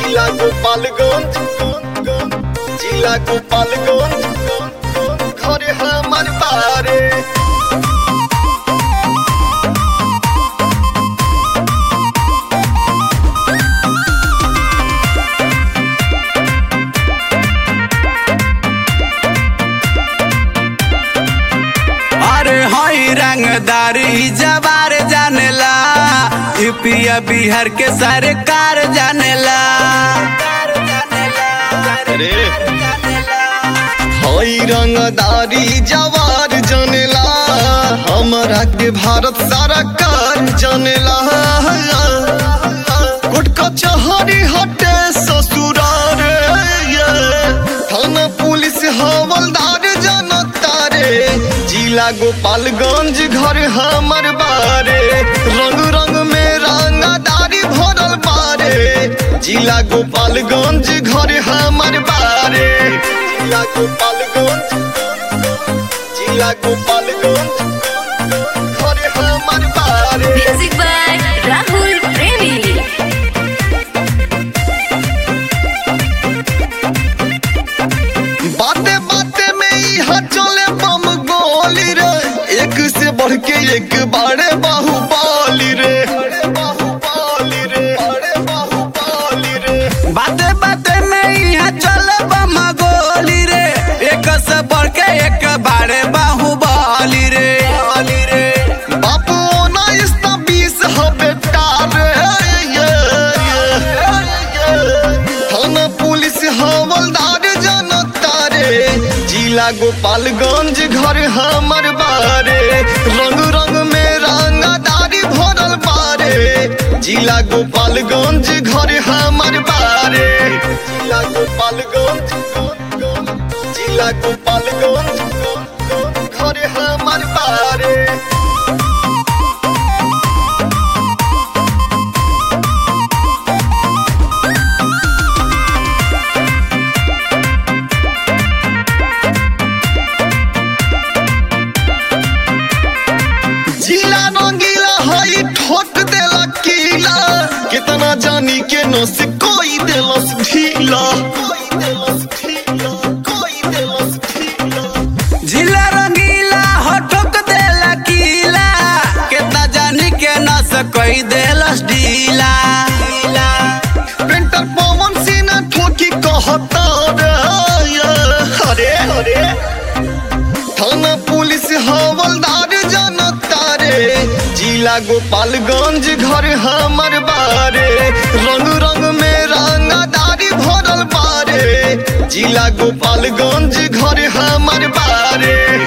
जिला गोपालगंज जिला गोपालगंज घरे हमर बारे अरे हई रंगदारी जवार जानेला यूपीया बिहार के सरकार जानेला। रे हई रंगदारी जवार जनेला हमरा के भारत सरकार जनेला। कोर्ट कचहरी हटे ससुरार थाना पुलिस हवलदार जनता रे जिला गोपालगंज घर हमर बारे रंग रंग में रंगदारी भरल बारे जिला गोपालगंज घर हमर बारे जिला गोपालगंज जिला गोपालगंज घर हमर बारे। Music by Rahul Premi. बाते बाते में यहाँ चले बम गोली रे एक से बढ़ के एक बारे बाहुबली रे बाहुबली रे बाहुबली रे। बाते बाते में यहाँ चले बम गोली रे एक से बढ़ के एक बारे बाहुबली रे बापू 19-20 हो बेटा रे थाना पुलिस हवलदार जनता रे जिला गोपालगंज घर हमर बारे रंग रंग में रंगदारी भरल बारे जिला गोपालगंज घर हमर बारे जिला गोपालगंज जिला गोपालगंज घर हमर बारे। जिला रंगीला हई ठोक देला कीला कितना जानी के नस कोई देलस ढीला जिला रंगीला हो ठोक देला कीला केतना जानी के नस कोई देलस ढीला। पेंटर पवन सिन्हा ठोकी कहता रे अरे थाना पुलिस हवलदार जनता रे जिला गोपालगंज घर हमर बारे रंग रंग में रंगदारी भरल बारे जिला गोपालगंज घर हमर बारे।